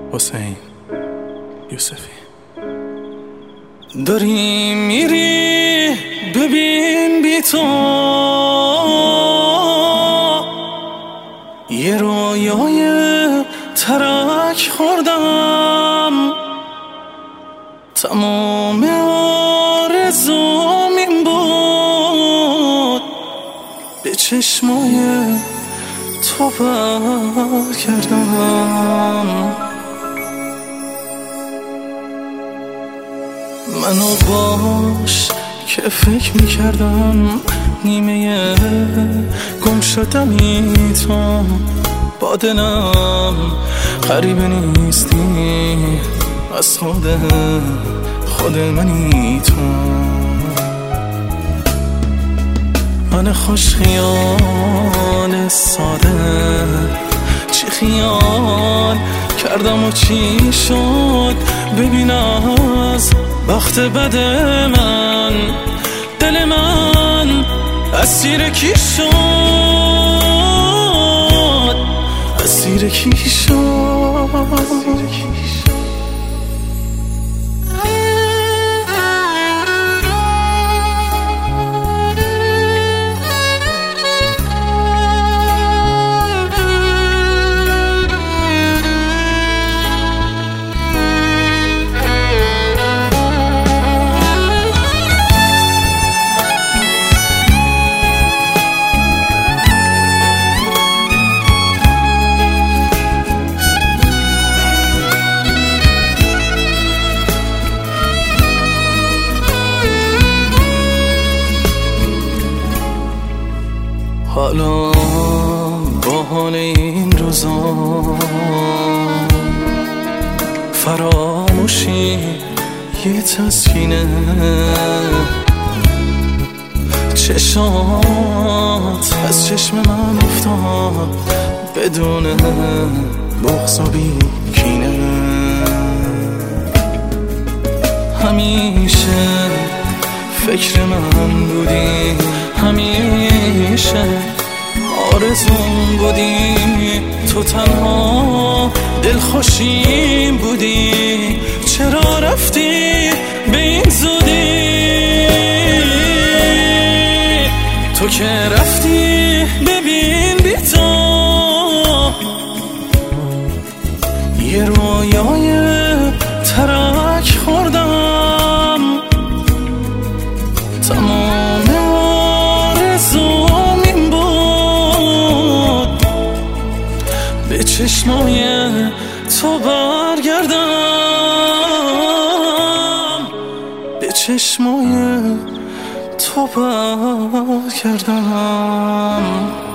حسین یوسفی. داری میری ببین بی تو یه رویای ترک خوردم، تمام آرزوم این بود به چشمای تو برگردم. منو باش که فکر میکردم نیمه گم شدمی تو، با دلم غریبه نیستی، از خود منی تو. من خوش خیال ساده چی خیال کردم و چی شد، ببین از بخت بد من دل من اسیر کی شد، اسیر کی شد. حالا با حال این روزا فراموشی یه تسکینه، چشات از چشم من افتاد بدون بغض و بیکینه. همیشه فکر من بودی، همیشه آرزوم بودی، تو تنها دلخوشیم بودی. چرا رفتی به این زودی؟ تو که رفتی ببین بی تو یه رویای ترک خوردم، تمام آرزوم این بود به چشمای تو برگردم، به چشمای تو برگردم.